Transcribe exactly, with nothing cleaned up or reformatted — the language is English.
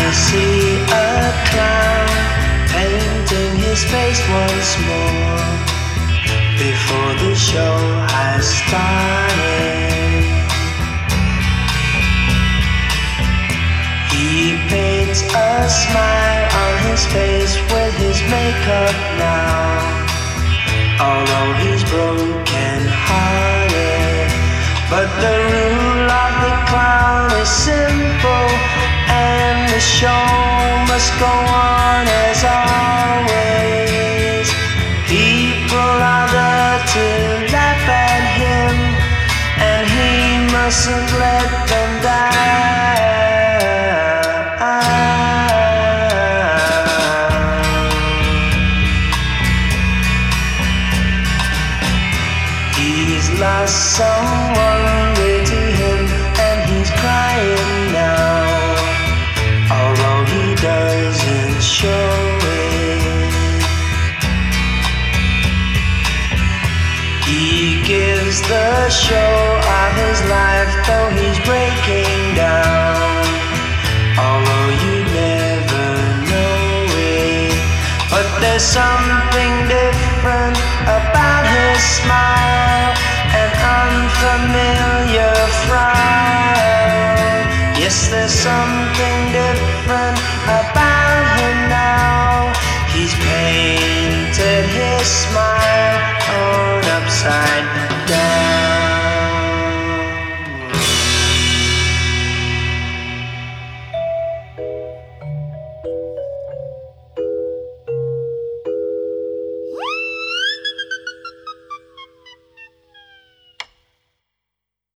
see a clown painting his face once more before the show has started. He paints a smile on his face with his makeup now, although he's broken hearted. But the rule of the clown is simple, and the show must go on as always. People are there to laugh at him, and he mustn't let them die. He's lost someone dear to him, and he's crying now, although he doesn't show it. He gives the show of his life, though he's breaking down, although you never know it. But there's something different about his smile, an unfamiliar frown. Yes, there's something different